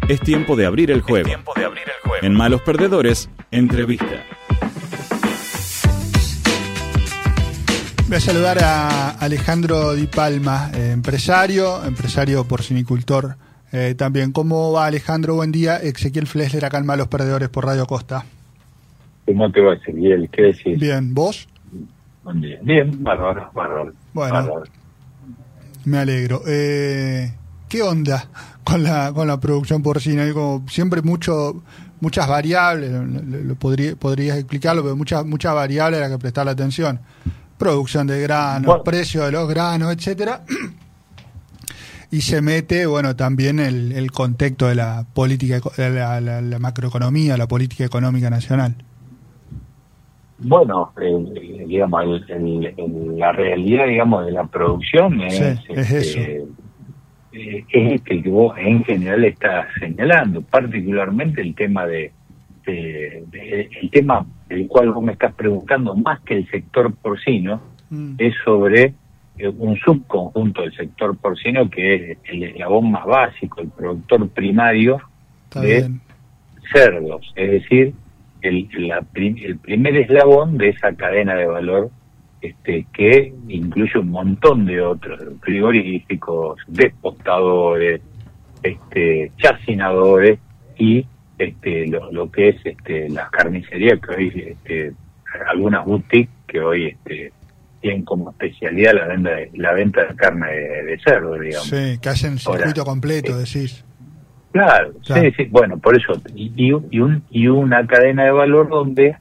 Es tiempo de abrir el juego. En Malos Perdedores, entrevista. Voy a saludar a Alejandro Di Palma, empresario porcinicultor también. ¿Cómo va, Alejandro? Buen día. Ezequiel Flesler acá en Malos Perdedores por Radio Costa. ¿Cómo te va, Ezequiel? ¿Qué decís? Bien, ¿vos? Buen día. Bien, bárbaro. Bueno, bárbaro. Me alegro. ¿Qué onda con la producción porcina? Hay como siempre muchas variables, podrías explicarlo, pero muchas variables a las que prestarle atención. Producción de granos, precio de los granos, etcétera. Y se mete, también el contexto de la política, la macroeconomía, la política económica nacional. Bueno, digamos, la realidad, digamos, de la producción es eso. Es que vos en general estás señalando, particularmente el tema el tema del cual vos me estás preguntando, más que el sector porcino, es sobre un subconjunto del sector porcino que es el eslabón más básico, el productor primario de cerdos, es decir, el primer eslabón de esa cadena de valor que incluye un montón de otros, frigoríficos, despostadores, chacinadores y lo que es las carnicerías, que hoy algunas boutiques que hoy tienen como especialidad la venta de carne de cerdo, digamos. Sí, que hacen circuito completo, decís. Claro, sí, bueno, por eso, y una cadena de valor donde,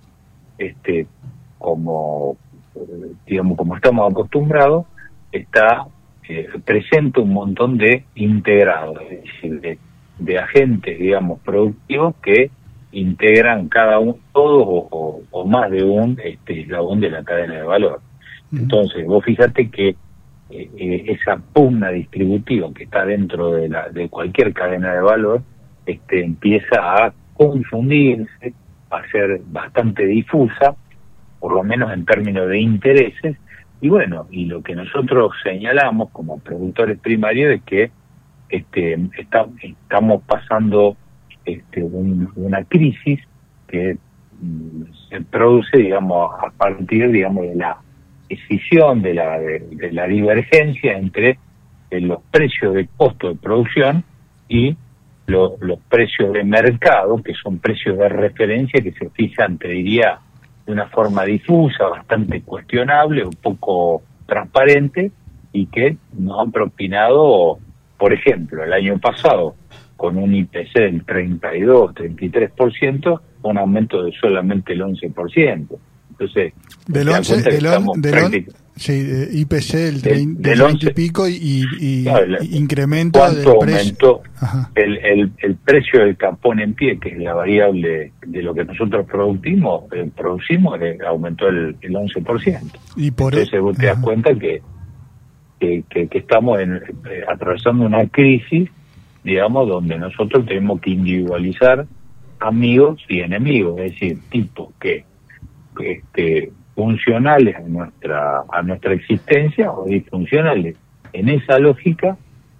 como estamos acostumbrados, está presente un montón de integrados, es decir, de agentes, digamos, productivos que integran cada uno, todos o más de un eslabón de la cadena de valor. Entonces, vos fíjate que esa pugna distributiva que está dentro de cualquier cadena de valor empieza a confundirse, a ser bastante difusa, por lo menos en términos de intereses, y lo que nosotros señalamos como productores primarios es que estamos pasando una crisis que se produce, digamos, a partir, digamos, de la escisión, de la divergencia entre los precios de costo de producción y los precios de mercado, que son precios de referencia que se fijan, te diría, de una forma difusa, bastante cuestionable, un poco transparente, y que nos han propinado, por ejemplo, el año pasado, con un IPC del 32-33%, un aumento de solamente el 11%. Entonces, IPC del 20 y pico y incremento del precio. Aumentó el precio del capón en pie, que es la variable de lo que nosotros producimos, aumentó el 11%. Entonces vos te das cuenta que estamos atravesando una crisis, digamos, donde nosotros tenemos que individualizar amigos y enemigos, es decir, tipos que funcionales a nuestra existencia o disfuncionales. En esa lógica,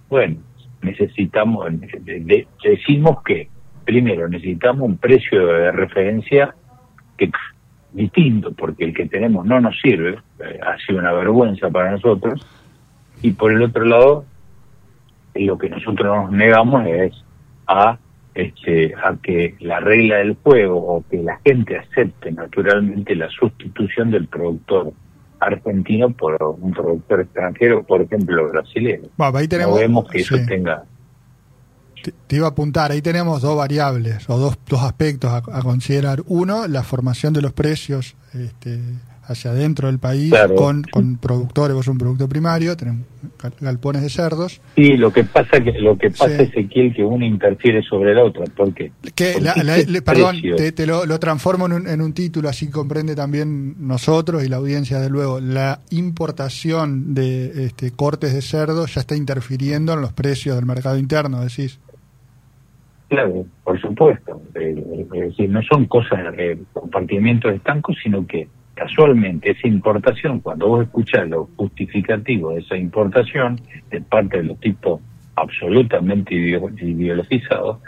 decimos que primero necesitamos un precio de referencia que distinto, porque el que tenemos no nos sirve, ha sido una vergüenza para nosotros, y por el otro lado, lo que nosotros nos negamos es a que la regla del juego, o que la gente acepte naturalmente la sustitución del productor argentino por un productor extranjero, por ejemplo brasileño. Ahí tenemos, no vemos que eso tenga... Te iba a apuntar, ahí tenemos dos variables o dos aspectos a considerar. Uno, la formación de los precios hacia adentro del país, claro, con productores, vos sos un producto primario, tenemos galpones de cerdos. Sí, lo que pasa Ezequiel, que uno interfiere sobre el otro. ¿Por qué? Perdón, te lo transformo en un título, así comprende también nosotros y la audiencia, de luego. La importación de cortes de cerdo ya está interfiriendo en los precios del mercado interno, decís. Claro, por supuesto. Es decir, no son cosas de compartimientos estancos, sino que casualmente esa importación, cuando vos escuchás lo justificativo de esa importación de parte de los tipos absolutamente ideologizados,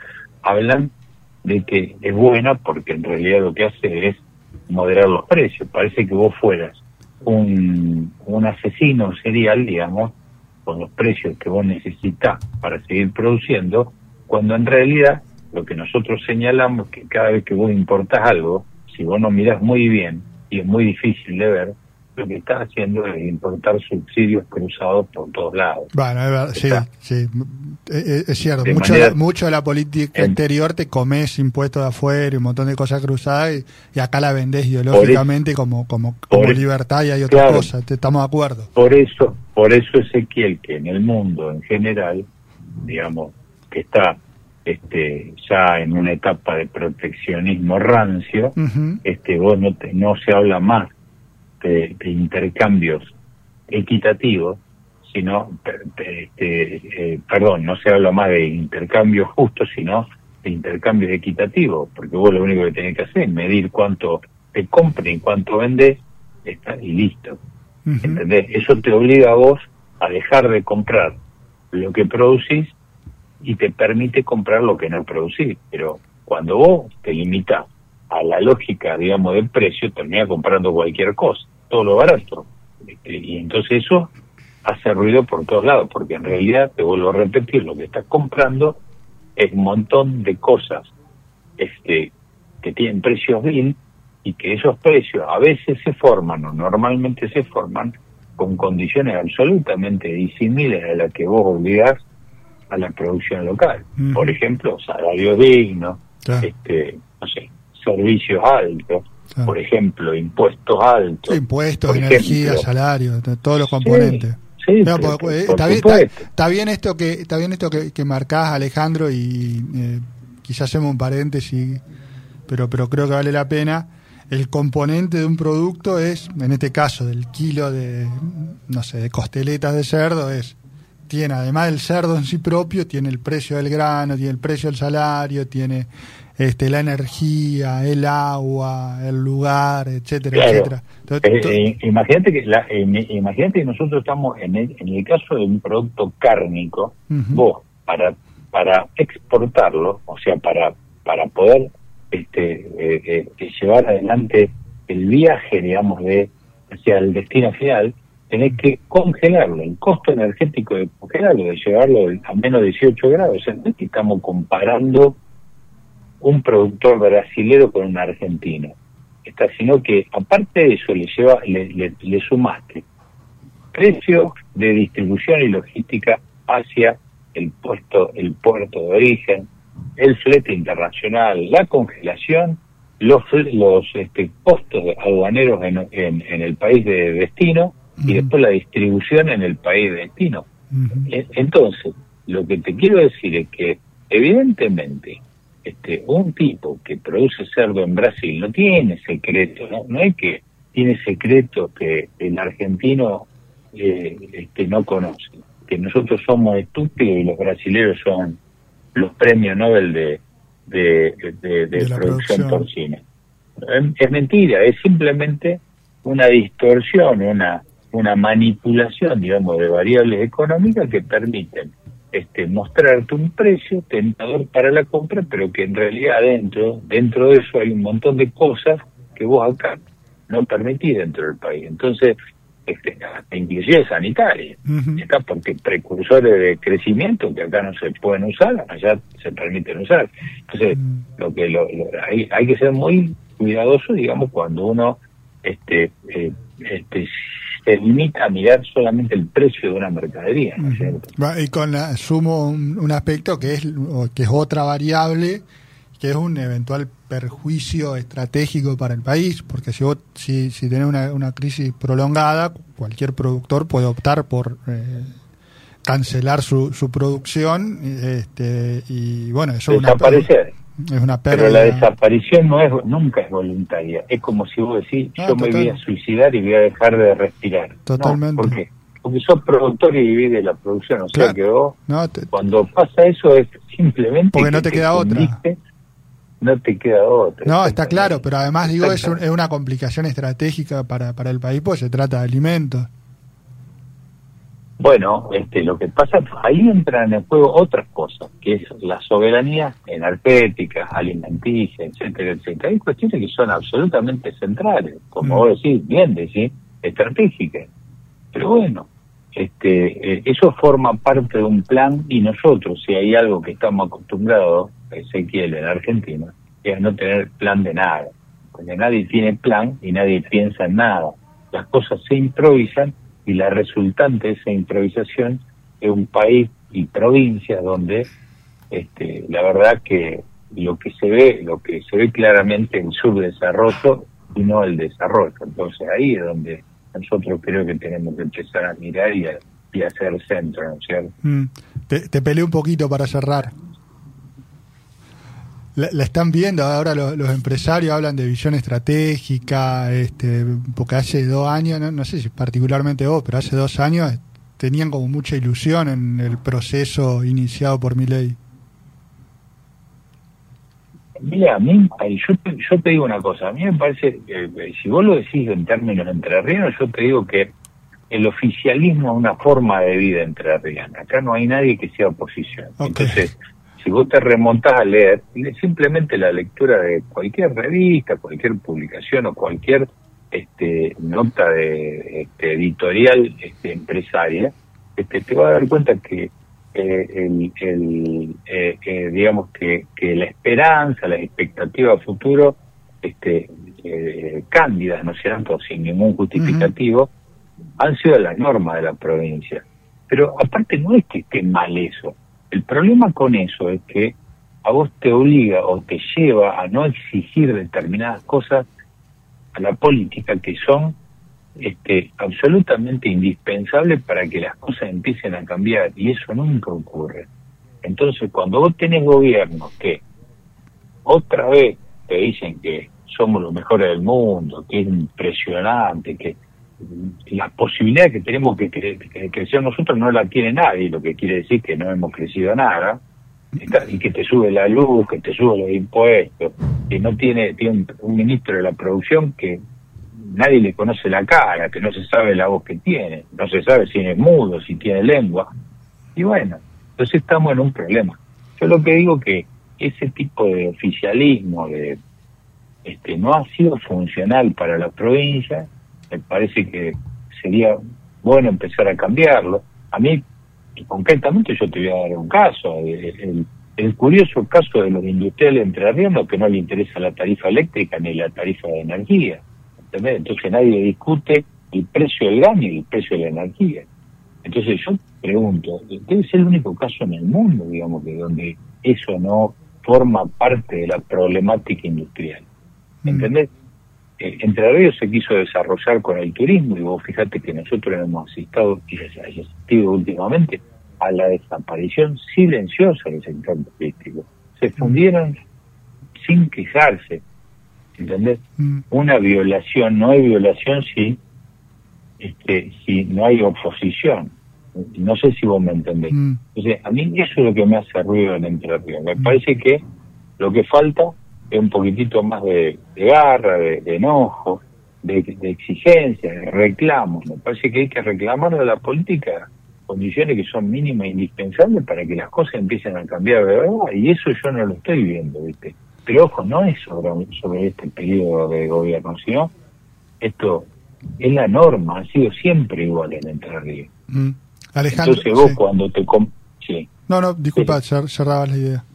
hablan de que es buena porque en realidad lo que hace es moderar los precios. Parece que vos fueras un asesino serial, digamos, con los precios que vos necesitás para seguir produciendo, cuando en realidad lo que nosotros señalamos es que cada vez que vos importás algo, si vos no mirás muy bien, y es muy difícil de ver, lo que estás haciendo es importar subsidios cruzados por todos lados. Bueno, sí, es cierto. Mucho de la política exterior te comes impuestos de afuera y un montón de cosas cruzadas y acá la vendés ideológicamente como libertad y hay otras cosas. Estamos de acuerdo. Por eso, Ezequiel, que en el mundo en general, digamos, que está ya en una etapa de proteccionismo rancio, vos no se habla más de intercambios equitativos, sino, no se habla más de intercambios justos, sino de intercambios equitativos, porque vos lo único que tenés que hacer es medir cuánto te compren y cuánto vendés, y listo. ¿Entendés? Eso te obliga a vos a dejar de comprar lo que producís y te permite comprar lo que no producís. Pero cuando vos te limitas a la lógica, digamos, del precio, terminás comprando cualquier cosa, todo lo barato. Y entonces eso hace ruido por todos lados, porque en realidad, te vuelvo a repetir, lo que estás comprando es un montón de cosas que tienen precios vil, y que esos precios a veces se forman, o normalmente se forman, con condiciones absolutamente disímiles a las que vos obligás a la producción local. Por ejemplo, salarios dignos, no sé, servicios altos, por ejemplo, impuestos altos. Sí, impuestos, energía, salario, todos los componentes. Sí, no, está bien esto que marcás, Alejandro, y quizás hacemos un paréntesis, pero creo que vale la pena. El componente de un producto es, en este caso, del kilo de costeletas de cerdo, tiene, además del cerdo en sí propio, tiene el precio del grano, tiene el precio del salario, tiene la energía, el agua, el lugar, etcétera, etcétera. Entonces, imagínate que nosotros estamos en el caso de un producto cárnico, vos para exportarlo, o sea, para poder llevar adelante el viaje, digamos, hacia el destino final, tenés que congelarlo. El costo energético de congelarlo, de llevarlo a menos 18 grados, entonces estamos comparando un productor brasilero con un argentino, sino que aparte de eso le sumaste precio de distribución y logística hacia el puerto de origen, el flete internacional, la congelación, los costos aduaneros en el país de destino y después la distribución en el país de destino. Entonces, lo que te quiero decir es que evidentemente un tipo que produce cerdo en Brasil no tiene secreto, no es que tiene secreto que el argentino no conoce, que nosotros somos estúpidos y los brasileños son los premios Nobel de producción porcina. Es mentira, es simplemente una distorsión, una manipulación, digamos, de variables económicas que permiten mostrarte un precio tentador para la compra, pero que en realidad dentro de eso hay un montón de cosas que vos acá no permitís dentro del país. Entonces, inclusive sanitaria, porque precursores de crecimiento que acá no se pueden usar, allá se permiten usar. Entonces, hay que ser muy cuidadoso, digamos, cuando uno se limita a mirar solamente el precio de una mercadería, ¿no es cierto? Y sumo un aspecto que es otra variable, que es un eventual perjuicio estratégico para el país, porque si tenés una crisis prolongada, cualquier productor puede optar por cancelar su producción, y bueno, eso desaparecer. Es una pérdida. Pero la desaparición nunca es voluntaria. Es como si vos decís, yo me voy a suicidar y voy a dejar de respirar. Totalmente. No, ¿por qué? Porque sos productor y vivís de la producción. O sea que vos, cuando pasa eso, es simplemente porque no te queda otra. No te queda otra. No, está claro, pero además digo, es una complicación estratégica para el país, porque se trata de alimentos. Bueno, lo que pasa, ahí entran en juego otras cosas, que es la soberanía energética, alimenticia, etcétera, etcétera. Hay cuestiones que son absolutamente centrales, como vos decís, bien decís, estratégicas. Pero bueno, eso forma parte de un plan, y nosotros, si hay algo que estamos acostumbrados, Ezequiel, en Argentina, es no tener plan de nada. Porque nadie tiene plan y nadie piensa en nada. Las cosas se improvisan, y la resultante de esa improvisación es un país y provincias donde la verdad que lo que se ve claramente es el subdesarrollo y no el desarrollo. Entonces ahí es donde nosotros creo que tenemos que empezar a mirar y a hacer centro, ¿no es cierto? Te peleé un poquito para cerrar. La están viendo ahora los empresarios, hablan de visión estratégica, porque hace 2 años, no sé si particularmente vos, pero hace 2 años tenían como mucha ilusión en el proceso iniciado por Milei. Mira, a mí, yo te digo una cosa, a mí me parece, si vos lo decís en términos entrerrianos, yo te digo que el oficialismo es una forma de vida entrerriana. Acá no hay nadie que sea oposición. Okay. Entonces, si vos te remontás a leer, simplemente la lectura de cualquier revista, cualquier publicación o cualquier nota de editorial empresaria, te vas a dar cuenta que digamos que la esperanza, las expectativas a futuro, cándidas, ¿no es cierto?, sin ningún justificativo, han sido las normas de la provincia. Pero aparte no es que esté mal eso. El problema con eso es que a vos te obliga o te lleva a no exigir determinadas cosas a la política que son absolutamente indispensables para que las cosas empiecen a cambiar, y eso nunca ocurre. Entonces, cuando vos tenés gobiernos que otra vez te dicen que somos los mejores del mundo, que es impresionante, que las posibilidades que tenemos que crecer nosotros no la tiene nadie, lo que quiere decir que no hemos crecido nada, y que te sube la luz, que te sube los impuestos, que no tiene un ministro de la producción que nadie le conoce la cara, que no se sabe la voz que tiene, no se sabe si es mudo, si tiene lengua, y bueno, entonces estamos en un problema. Yo lo que digo que ese tipo de oficialismo no ha sido funcional para la provincia. Me parece que sería bueno empezar a cambiarlo. A mí, concretamente, yo te voy a dar un caso, el curioso caso de los industriales entrerrianos, que no le interesa la tarifa eléctrica ni la tarifa de energía, ¿entendés? Entonces nadie discute el precio del gas ni el precio de la energía. Entonces yo pregunto, debe ser el único caso en el mundo, digamos, que donde eso no forma parte de la problemática industrial, ¿entendés? Entre Ríos se quiso desarrollar con el turismo, y vos fíjate que nosotros hemos asistido últimamente a la desaparición silenciosa del sector turístico. Se fundieron sin quejarse, ¿entendés? Una violación no hay violación si no hay oposición. No sé si vos me entendés. Entonces, a mí eso es lo que me hace ruido en Entre Ríos. Me parece que lo que falta es un poquitito más de garra, de enojo, de exigencia, de reclamos. Me parece que hay que reclamar de la política condiciones que son mínimas e indispensables para que las cosas empiecen a cambiar de verdad, y eso yo no lo estoy viendo, ¿viste? Pero ojo, no es sobre este periodo de gobierno, sino esto es la norma, ha sido siempre igual en Entre Ríos. Alejandro, entonces vos cuando te... Sí. No, disculpa, cerrabas la idea.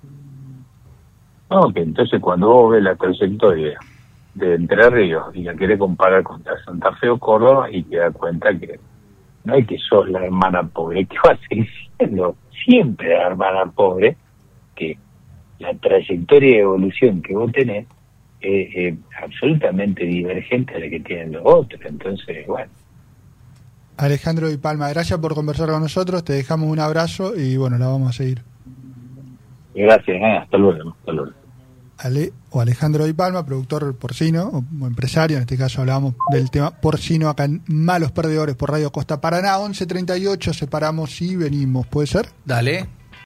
No, que entonces cuando vos ves la trayectoria de Entre Ríos y la querés comparar contra Santa Fe o Córdoba, y te das cuenta que no es que sos la hermana pobre, que va a seguir siendo siempre la hermana pobre, que la trayectoria de evolución que vos tenés es absolutamente divergente a la que tienen los otros. Entonces, bueno. Alejandro Di Palma, gracias por conversar con nosotros, te dejamos un abrazo y bueno, la vamos a seguir. Gracias, hasta luego. Alejandro Di Palma, productor porcino o empresario, en este caso hablábamos del tema porcino acá en Malos Perdedores por Radio Costa Paraná. 11:38, separamos y venimos, ¿puede ser? Dale.